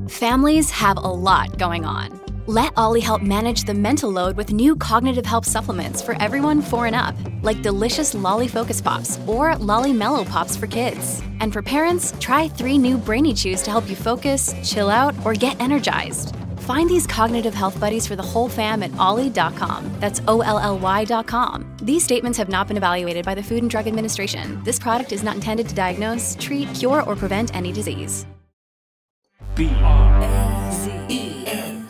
Families have a lot going on. Let Ollie help manage the mental load with new cognitive help supplements for everyone 4 and up, like delicious Lolly Focus Pops or Lolly Mellow Pops for kids. And for parents, try 3 new Brainy Chews to help you focus, chill out, or get energized. Find these cognitive health buddies for the whole fam at ollie.com. That's OLLY.com. These statements have not been evaluated by the Food and Drug Administration. This product is not intended to diagnose, treat, cure, or prevent any disease. BRAZEN.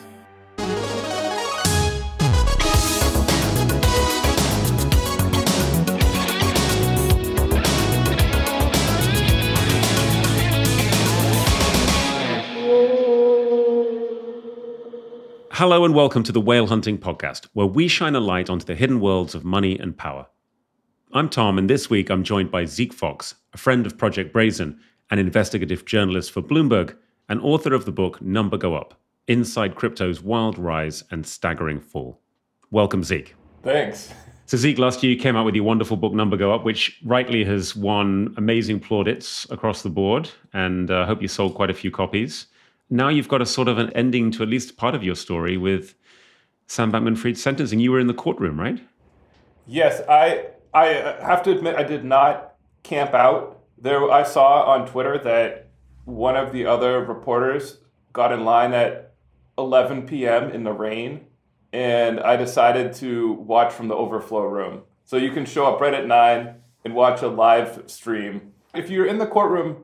Hello and welcome to the Whale Hunting Podcast, where we shine a light onto the hidden worlds of money and power. I'm Tom, and this week I'm joined by Zeke Fox, a friend of Project Brazen, an investigative journalist for Bloomberg, and author of the book Number Go Up, Inside Crypto's Wild Rise and Staggering Fall. Welcome, Zeke. Thanks. So Zeke, last year you came out with your wonderful book Number Go Up, which rightly has won amazing plaudits across the board, and I hope you sold quite a few copies. Now you've got a sort of an ending to at least part of your story with Sam Bankman-Fried's sentencing. You were in the courtroom, right? Yes, I have to admit I did not camp out. I saw on Twitter that one of the other reporters got in line at 11 p.m. in the rain, and I decided to watch from the overflow room. So you can show up right at 9 and watch a live stream. If you're in the courtroom,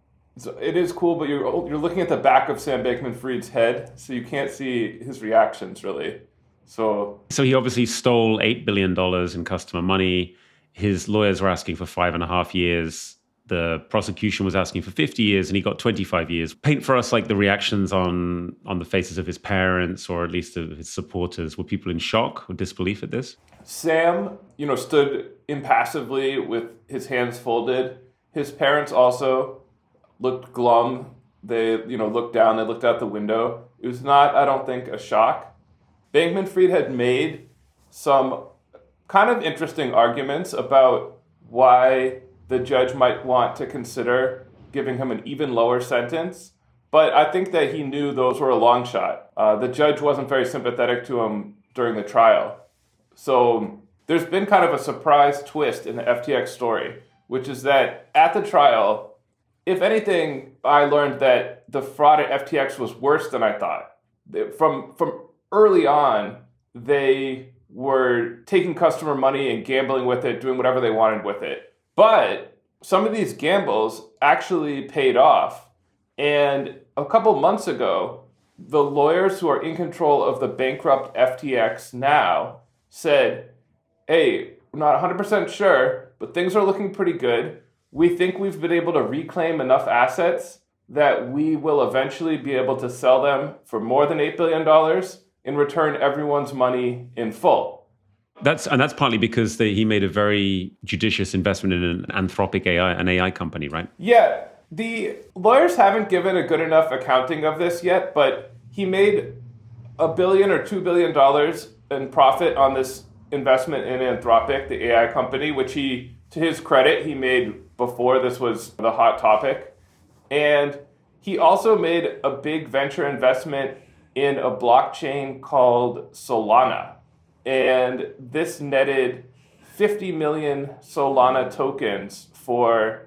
it is cool, but you're looking at the back of Sam Bankman-Fried's head, so you can't see his reactions, really. So he obviously stole $8 billion in customer money. His lawyers were asking for 5.5 years. The prosecution was asking for 50 years, and he got 25 years. Paint for us like the reactions on the faces of his parents, or at least of his supporters. Were people in shock or disbelief at this? Sam, stood impassively with his hands folded. His parents also looked glum. They, looked down. They looked out the window. It was not, I don't think, a shock. Bankman-Fried had made some kind of interesting arguments about why the judge might want to consider giving him an even lower sentence. But I think that he knew those were a long shot. The judge wasn't very sympathetic to him during the trial. So there's been kind of a surprise twist in the FTX story, which is that at the trial, if anything, I learned that the fraud at FTX was worse than I thought. From early on, they were taking customer money and gambling with it, doing whatever they wanted with it. But some of these gambles actually paid off. And a couple months ago, the lawyers who are in control of the bankrupt FTX now said, hey, we're not 100% sure, but things are looking pretty good. We think we've been able to reclaim enough assets that we will eventually be able to sell them for more than $8 billion and return everyone's money in full. That's partly because he made a very judicious investment in an Anthropic AI, an AI company, right? Yeah, the lawyers haven't given a good enough accounting of this yet, but he made $1 billion or $2 billion in profit on this investment in Anthropic, the AI company, which he, to his credit, he made before this was the hot topic. And he also made a big venture investment in a blockchain called Solana. And this netted 50 million Solana tokens for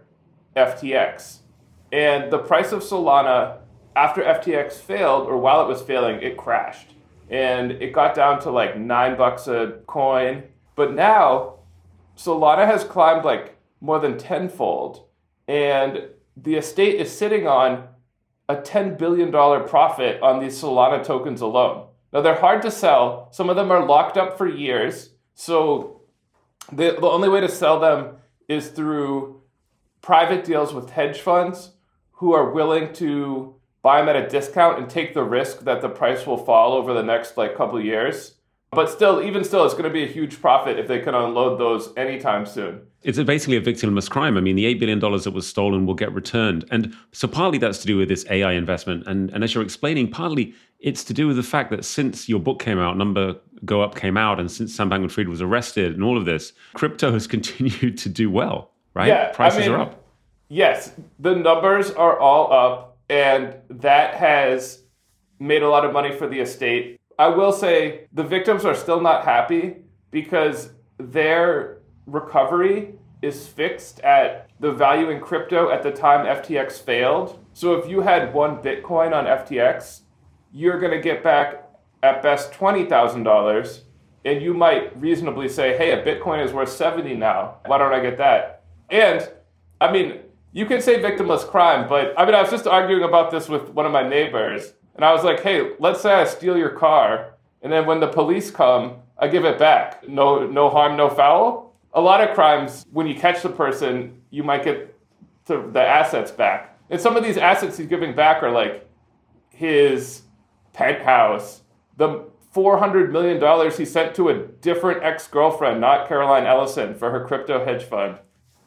FTX. And the price of Solana, after FTX failed, or while it was failing, it crashed. And it got down to like $9 a coin. But now, Solana has climbed like more than tenfold. And the estate is sitting on a $10 billion profit on these Solana tokens alone. Now, they're hard to sell. Some of them are locked up for years. So the only way to sell them is through private deals with hedge funds who are willing to buy them at a discount and take the risk that the price will fall over the next couple of years. But even still, it's going to be a huge profit if they can unload those anytime soon. It's basically a victimless crime. I mean, the $8 billion that was stolen will get returned. And so partly that's to do with this AI investment. And as you're explaining, partly it's to do with the fact that since your book came out, Number Go Up came out, and since Sam Bankman-Fried was arrested and all of this, crypto has continued to do well, right? Yeah, Prices are up. Yes, the numbers are all up. and that has made a lot of money for the estate. I will say the victims are still not happy because their recovery is fixed at the value in crypto at the time FTX failed. So if you had one Bitcoin on FTX, you're going to get back at best $20,000, and you might reasonably say, hey, a Bitcoin is worth 70 now. Why don't I get that? And, I mean, you can say victimless crime, but I was just arguing about this with one of my neighbors, and I was like, hey, let's say I steal your car, and then when the police come, I give it back. No harm, no foul. A lot of crimes, when you catch the person, you might get the assets back. And some of these assets he's giving back are like his penthouse, the $400 million he sent to a different ex-girlfriend, not Caroline Ellison, for her crypto hedge fund.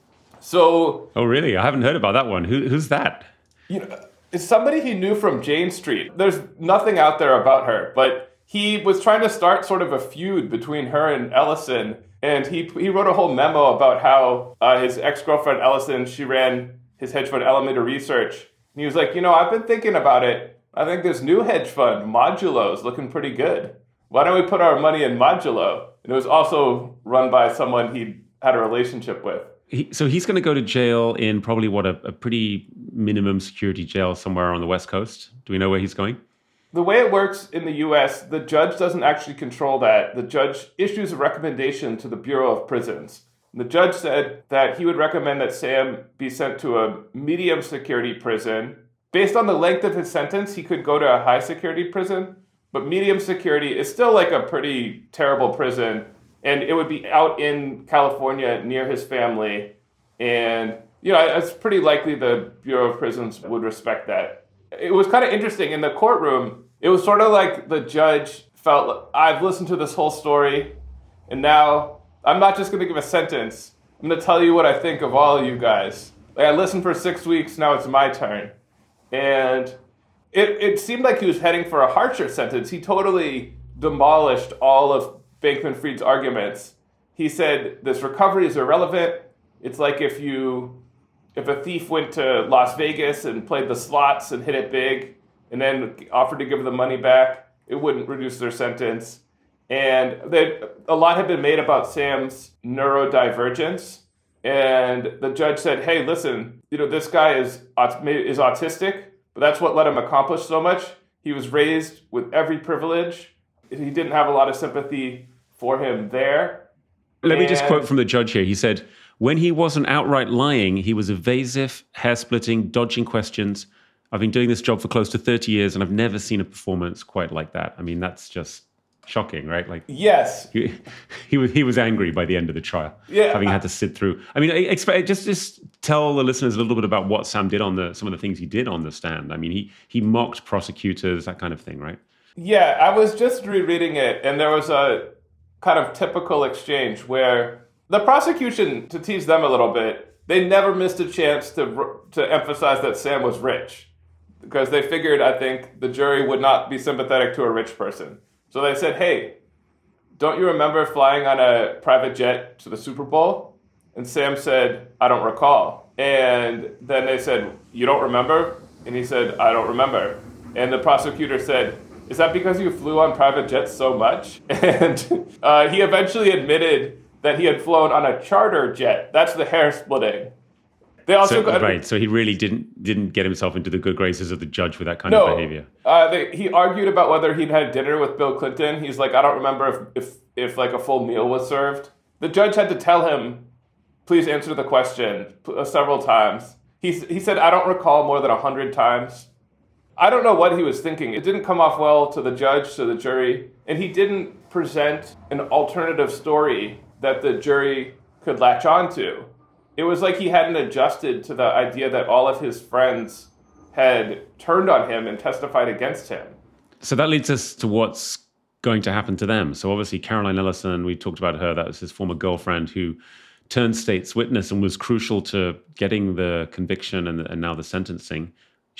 So, oh, really? I haven't heard about that one. Who's that? It's somebody he knew from Jane Street. There's nothing out there about her, but he was trying to start sort of a feud between her and Ellison, and he wrote a whole memo about how his ex-girlfriend Ellison, she ran his hedge fund Alameda Research, and he was like, I've been thinking about it. I think this new hedge fund, Modulo, is looking pretty good. Why don't we put our money in Modulo? And it was also run by someone he had a relationship with. So he's going to go to jail in probably a pretty minimum security jail somewhere on the West Coast. Do we know where he's going? The way it works in the U.S., the judge doesn't actually control that. The judge issues a recommendation to the Bureau of Prisons. And the judge said that he would recommend that Sam be sent to a medium security prison. Based on the length of his sentence, he could go to a high security prison, but medium security is still like a pretty terrible prison, and it would be out in California near his family, and it's pretty likely the Bureau of Prisons would respect that. It was kind of interesting in the courtroom. It was sort of like the judge felt, I've listened to this whole story, and now I'm not just going to give a sentence. I'm going to tell you what I think of all of you guys. Like, I listened for 6 weeks, now it's my turn. And it seemed like he was heading for a harsher sentence. He totally demolished all of Bankman-Fried's arguments. He said this recovery is irrelevant. It's like if a thief went to Las Vegas and played the slots and hit it big and then offered to give the money back, it wouldn't reduce their sentence. And a lot had been made about Sam's neurodivergence. And the judge said, hey, listen, this guy is autistic, but that's what let him accomplish so much. He was raised with every privilege. He didn't have a lot of sympathy for him there. Let me just quote from the judge here. He said, when he wasn't outright lying, he was evasive, hair-splitting, dodging questions. I've been doing this job for close to 30 years, and I've never seen a performance quite like that. I mean, that's just shocking, right? Like, yes, he was angry by the end of the trial, having had to sit through. I mean, just tell the listeners a little bit about what Sam did on some of the things he did on the stand. I mean, he mocked prosecutors, that kind of thing, right? Yeah, I was just rereading it, and there was a kind of typical exchange where the prosecution, to tease them a little bit, they never missed a chance to emphasize that Sam was rich, because they figured, I think, the jury would not be sympathetic to a rich person. So they said, hey, don't you remember flying on a private jet to the Super Bowl? And Sam said, I don't recall. And then they said, you don't remember? And he said, I don't remember. And the prosecutor said, is that because you flew on private jets so much? And he eventually admitted that he had flown on a charter jet. That's the hair splitting. They also so he really didn't get himself into the good graces of the judge with that kind of behavior. He argued about whether he'd had dinner with Bill Clinton. He's like, I don't remember if like a full meal was served. The judge had to tell him, please answer the question several times. He said, I don't recall more than 100 times. I don't know what he was thinking. It didn't come off well to the judge, to the jury, and he didn't present an alternative story that the jury could latch on to. It was like he hadn't adjusted to the idea that all of his friends had turned on him and testified against him. So that leads us to what's going to happen to them. So obviously Caroline Ellison, we talked about her, that was his former girlfriend who turned state's witness and was crucial to getting the conviction and now the sentencing.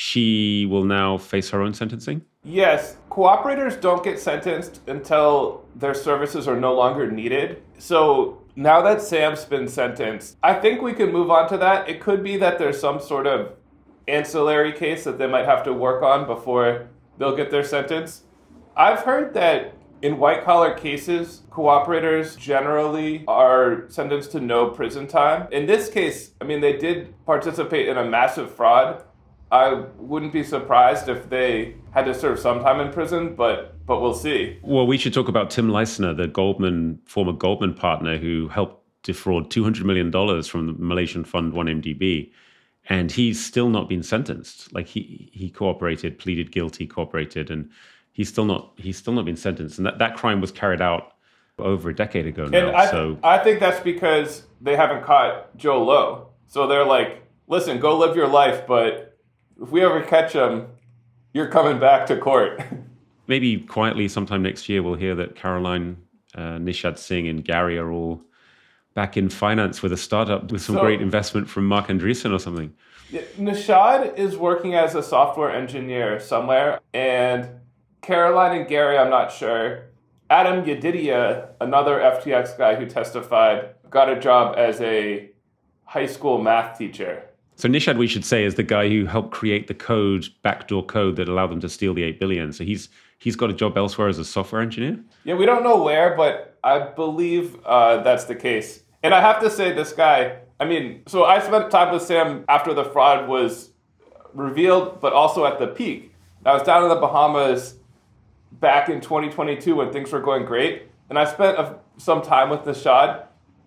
She will now face her own sentencing? Yes. Cooperators don't get sentenced until their services are no longer needed. So now that Sam's been sentenced, I think we can move on to that. It could be that there's some sort of ancillary case that they might have to work on before they'll get their sentence. I've heard that in white-collar cases, cooperators generally are sentenced to no prison time. In this case, I mean, they did participate in a massive fraud. I wouldn't be surprised if they had to serve some time in prison, but we'll see. Well, we should talk about Tim Leissner, the former Goldman partner who helped defraud $200 million from the Malaysian fund 1MDB. And he's still not been sentenced. Like he cooperated, pleaded guilty, cooperated, and he's still not been sentenced. And that crime was carried out over a decade ago now. And I think that's because they haven't caught Joe Low. So they're like, listen, go live your life, but if we ever catch him, you're coming back to court. Maybe quietly sometime next year we'll hear that Caroline, Nishad Singh and Gary are all back in finance with a startup with some great investment from Mark Andreessen or something. Yeah, Nishad is working as a software engineer somewhere, and Caroline and Gary, I'm not sure. Adam Yedidia, another FTX guy who testified, got a job as a high school math teacher. So Nishad, we should say, is the guy who helped create the backdoor code that allowed them to steal the $8 billion. So he's got a job elsewhere as a software engineer? Yeah, we don't know where, but I believe that's the case. And I have to say, this guy, I mean, so I spent time with Sam after the fraud was revealed, but also at the peak. I was down in the Bahamas back in 2022 when things were going great, and I spent some time with Nishad.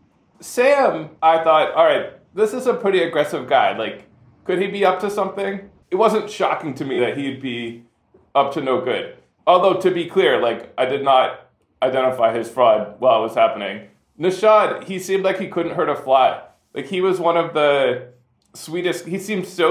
Sam, I thought, all right, this is a pretty aggressive guy. Like, could he be up to something? It wasn't shocking to me that he'd be up to no good. Although, to be clear, like, I did not identify his fraud while it was happening. Nishad, he seemed like he couldn't hurt a fly. Like, he was one of the sweetest. He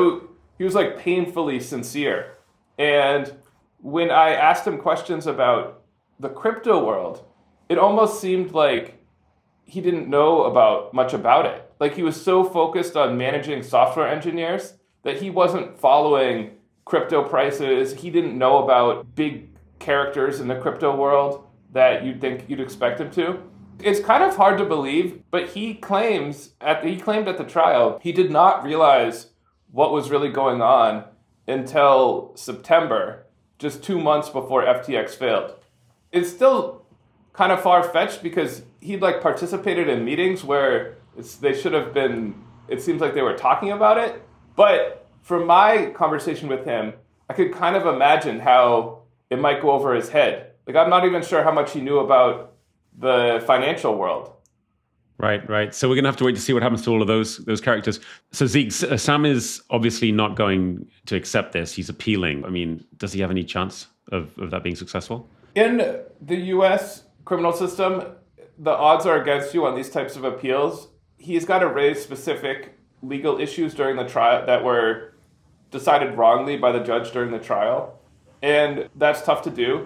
was like painfully sincere. And when I asked him questions about the crypto world, it almost seemed like he didn't know much about it. Like, he was so focused on managing software engineers that he wasn't following crypto prices. He didn't know about big characters in the crypto world that you'd expect him to. It's kind of hard to believe, but he claimed at the trial he did not realize what was really going on until September, just 2 months before FTX failed. It's still kind of far-fetched because he'd participated in meetings where they should have been, it seems like they were talking about it. But from my conversation with him, I could kind of imagine how it might go over his head. Like, I'm not even sure how much he knew about the financial world. Right. So we're going to have to wait to see what happens to all of those characters. So Zeke, Sam is obviously not going to accept this. He's appealing. I mean, does he have any chance of that being successful? In the U.S. criminal system, the odds are against you on these types of appeals. He's got to raise specific legal issues during the trial that were decided wrongly by the judge during the trial. And that's tough to do.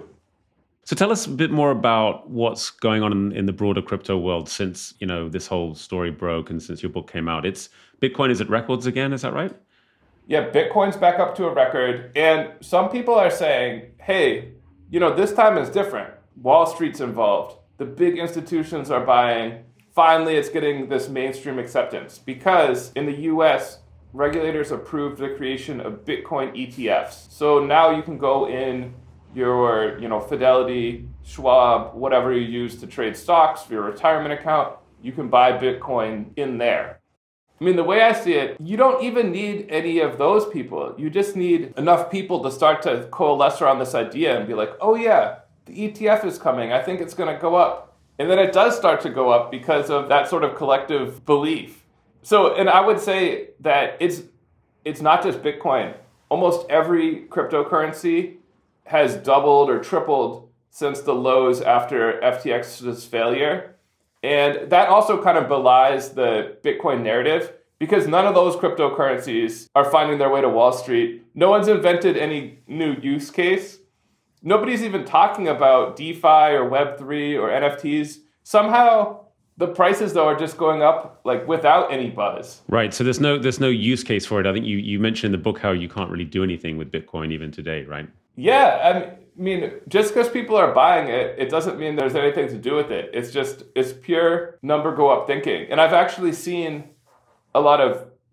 So tell us a bit more about what's going on in the broader crypto world since, this whole story broke and since your book came out. Bitcoin is at records again, is that right? Yeah, Bitcoin's back up to a record. And some people are saying, hey, this time is different. Wall Street's involved. The big institutions are buying. Finally, it's getting this mainstream acceptance because in the US, regulators approved the creation of Bitcoin ETFs. So now you can go in your, Fidelity, Schwab, whatever you use to trade stocks for your retirement account, you can buy Bitcoin in there. I mean, the way I see it, you don't even need any of those people. You just need enough people to start to coalesce around this idea and be like, oh yeah, the ETF is coming. I think it's going to go up. And then it does start to go up because of that sort of collective belief. So, and I would say that it's not just Bitcoin. Almost every cryptocurrency has doubled or tripled since the lows after FTX's failure. And that also kind of belies the Bitcoin narrative because none of those cryptocurrencies are finding their way to Wall Street. No one's invented any new use case. Nobody's even talking about DeFi or Web3 or NFTs. Somehow the prices, though, are just going up without any buzz. Right. So there's no use case for it. I think you mentioned in the book how you can't really do anything with Bitcoin even today, right? Yeah. I mean, just because people are buying it, it doesn't mean there's anything to do with it. It's pure number go up thinking. And I've actually seen a lot of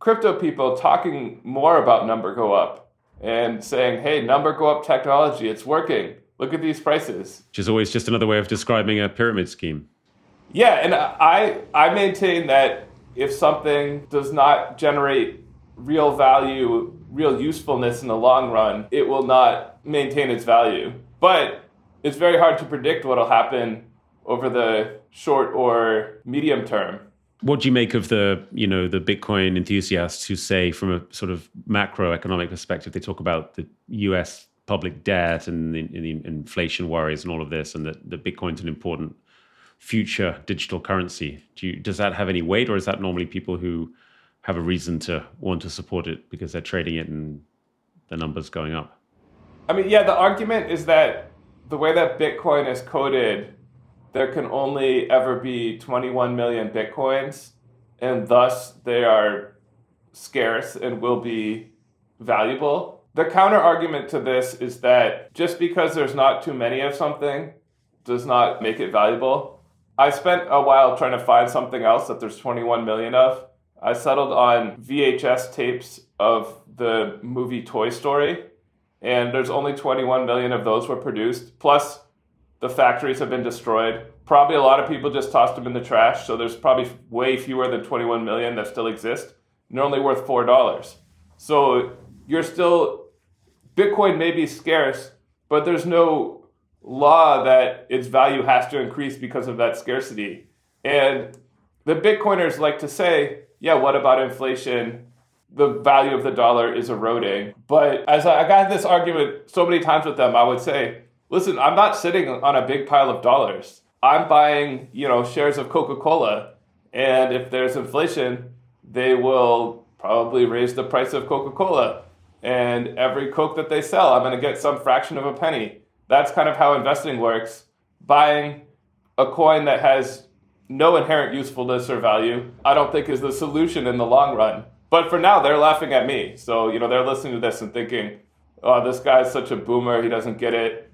crypto people talking more about number go up and saying, hey, number go up technology, it's working. Look at these prices. Which is always just another way of describing a pyramid scheme. Yeah, and I maintain that if something does not generate real value, real usefulness in the long run, it will not maintain its value. But it's very hard to predict what will happen over the short or medium term. What do you make of the Bitcoin enthusiasts who say, from a sort of macroeconomic perspective, they talk about the US public debt and the inflation worries and all of this, and that Bitcoin's an important future digital currency? Does that have any weight, or is that normally people who have a reason to want to support it because they're trading it and the numbers going up? I mean, yeah, the argument is that the way that Bitcoin is coded, there can only ever be 21 million Bitcoins, and thus they are scarce and will be valuable. The counter argument to this is that just because there's not too many of something does not make it valuable. I spent a while trying to find something else that there's 21 million of. I settled on VHS tapes of the movie Toy Story, and there's only 21 million of those were produced. Plus, the factories have been destroyed. Probably a lot of people just tossed them in the trash, so there's probably way fewer than 21 million that still exist. And they're only worth $4. So Bitcoin may be scarce, but there's no law that its value has to increase because of that scarcity. And the Bitcoiners like to say, yeah, what about inflation? The value of the dollar is eroding. But as I got this argument so many times with them, I would say, listen, I'm not sitting on a big pile of dollars. I'm buying, shares of Coca-Cola. And if there's inflation, they will probably raise the price of Coca-Cola. And every Coke that they sell, I'm going to get some fraction of a penny. That's kind of how investing works. Buying a coin that has no inherent usefulness or value, I don't think is the solution in the long run. But for now, they're laughing at me. So, they're listening to this and thinking, oh, this guy's such a boomer, he doesn't get it.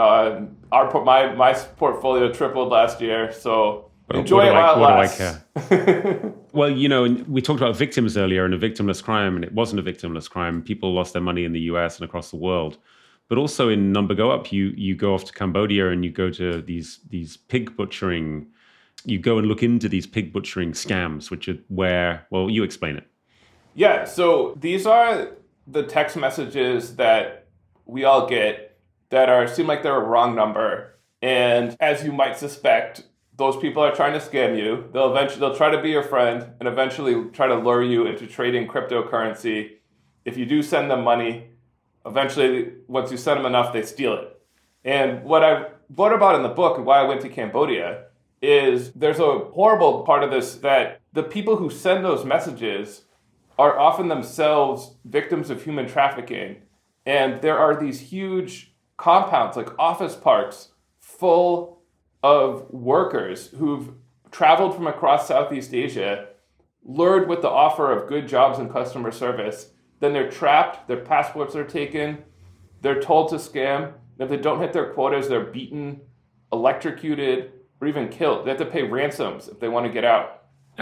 My portfolio tripled last year, so enjoy it while it lasts. What do I care? Well, we talked about victims earlier and a victimless crime, and it wasn't a victimless crime. People lost their money in the US and across the world. But also in Number Go Up, you go off to Cambodia and you go to these pig butchering. You go and look into these pig butchering scams, which are well, you explain it. Yeah, so these are the text messages that we all get that seem like they're a wrong number. And as you might suspect, those people are trying to scam you. They'll try to be your friend and eventually try to lure you into trading cryptocurrency. If you do send them money, eventually, once you send them enough, they steal it. And what I wrote about in the book and why I went to Cambodia is there's a horrible part of this that the people who send those messages are often themselves victims of human trafficking. And there are these huge compounds, like office parks, full of workers who've traveled from across Southeast Asia, lured with the offer of good jobs and customer service. Then they're trapped, their passports are taken, they're told to scam. And if they don't hit their quotas, they're beaten, electrocuted, or even killed. They have to pay ransoms if they want to get out.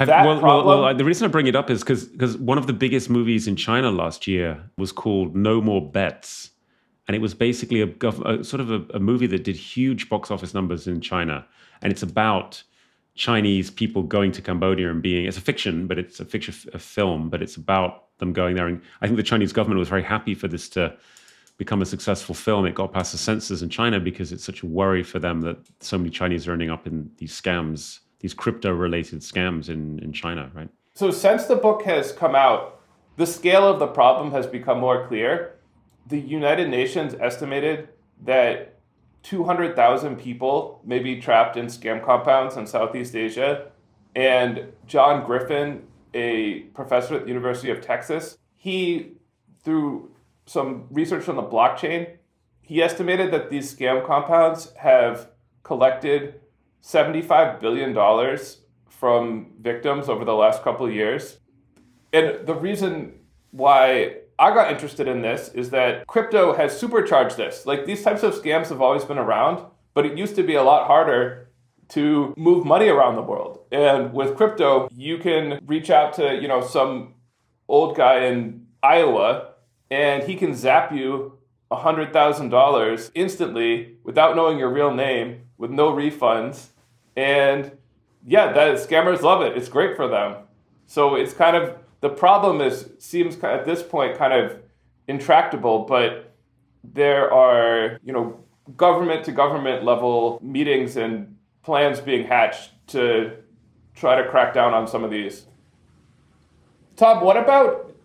The reason I bring it up is because one of the biggest movies in China last year was called No More Bets. And it was basically a movie that did huge box office numbers in China. And it's about Chinese people going to Cambodia and it's a fiction, but it's a film, but it's about them going there. And I think the Chinese government was very happy for this to become a successful film. It got past the censors in China because it's such a worry for them that so many Chinese are ending up in these scams, these crypto-related scams in China, right? So since the book has come out, the scale of the problem has become more clear. The United Nations estimated that 200,000 people may be trapped in scam compounds in Southeast Asia. And John Griffin, a professor at the University of Texas, he, through some research on the blockchain, he estimated that these scam compounds have collected $75 billion from victims over the last couple of years. And the reason why I got interested in this is that crypto has supercharged this. Like, these types of scams have always been around, but it used to be a lot harder to move money around the world. And with crypto, you can reach out to, some old guy in Iowa, and he can zap you $100,000 instantly without knowing your real name, with no refunds. And yeah, that scammers love it. It's great for them. So it's kind of, the problem seems at this point kind of intractable, but there are, government to government level meetings and plans being hatched to try to crack down on some of these. Tom, what about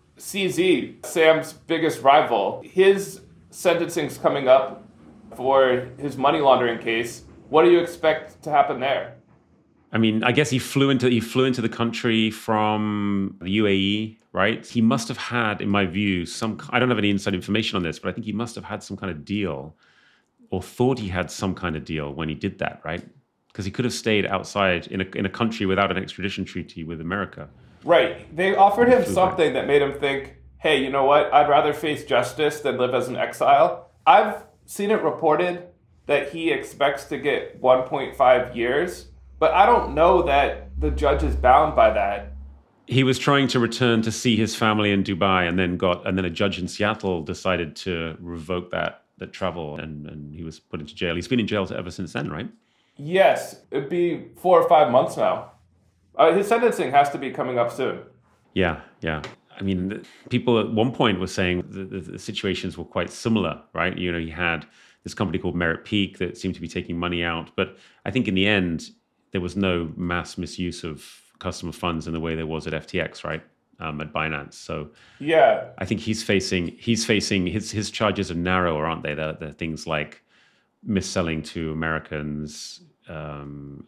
CZ, Sam's biggest rival? His sentencing's coming up for his money laundering case. What do you expect to happen there? I mean, I guess he flew into the country from the UAE, right? He must have had, in my view, I don't have any inside information on this, but I think he must have had some kind of deal, or thought he had some kind of deal when he did that, right? Because he could have stayed outside in a country without an extradition treaty with America. Right. They offered him something that made him think, hey, you know what? I'd rather face justice than live as an exile. I've seen it reported that he expects to get 1.5 years, but I don't know that the judge is bound by that. He was trying to return to see his family in Dubai, and then a judge in Seattle decided to revoke that travel, and he was put into jail. He's been in jail ever since then, right? Yes, it'd be 4 or 5 months now. His sentencing has to be coming up soon. Yeah. I mean, people at one point were saying the situations were quite similar, right? He had this company called Merit Peak that seemed to be taking money out, but I think in the end there was no mass misuse of customer funds in the way there was at FTX, right? At Binance. So yeah, I think he's facing his charges are narrower, aren't they? They're things like mis-selling to Americans and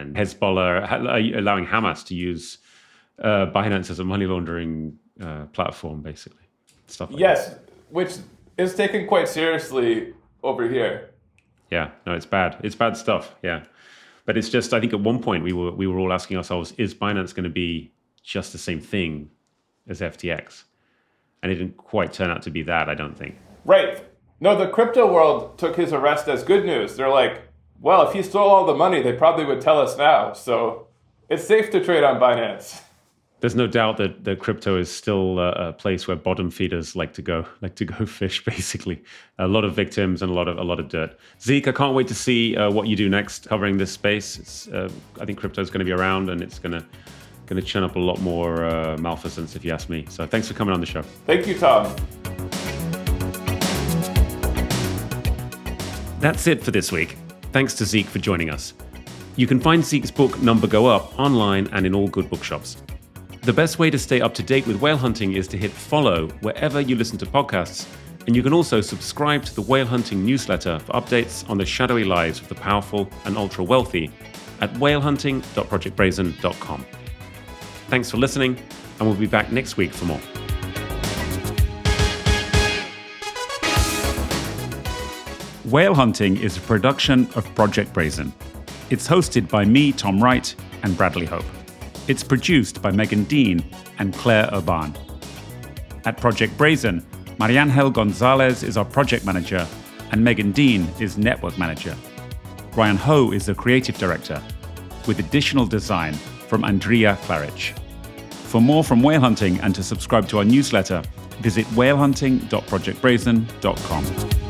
Hezbollah, allowing Hamas to use Binance as a money laundering platform, basically. Stuff like that. Which is taken quite seriously over here. Yeah, no, it's bad. It's bad stuff. Yeah, but it's just, I think at one point we were all asking ourselves, is Binance going to be just the same thing as FTX? And it didn't quite turn out to be that, I don't think. Right. No, the crypto world took his arrest as good news. They're like, well, if he stole all the money, they probably would tell us now. So it's safe to trade on Binance. There's no doubt that the crypto is still a place where bottom feeders like to go fish, basically. A lot of victims and a lot of dirt. Zeke, I can't wait to see what you do next covering this space. I think crypto is going to be around, and it's going to churn up a lot more malfeasance, if you ask me. So thanks for coming on the show. Thank you, Tom. That's it for this week. Thanks to Zeke for joining us. You can find Zeke's book, Number Go Up, online and in all good bookshops. The best way to stay up to date with whale hunting is to hit follow wherever you listen to podcasts, and you can also subscribe to the Whale Hunting newsletter for updates on the shadowy lives of the powerful and ultra-wealthy at whalehunting.projectbrazen.com. Thanks for listening, and we'll be back next week for more. Whale Hunting is a production of Project Brazen. It's hosted by me, Tom Wright, and Bradley Hope. It's produced by Megan Dean and Claire Urban. At Project Brazen, Mariangel Gonzalez is our project manager, and Megan Dean is network manager. Ryan Ho is the creative director, with additional design from Andrea Claridge. For more from Whale Hunting and to subscribe to our newsletter, visit whalehunting.projectbrazen.com.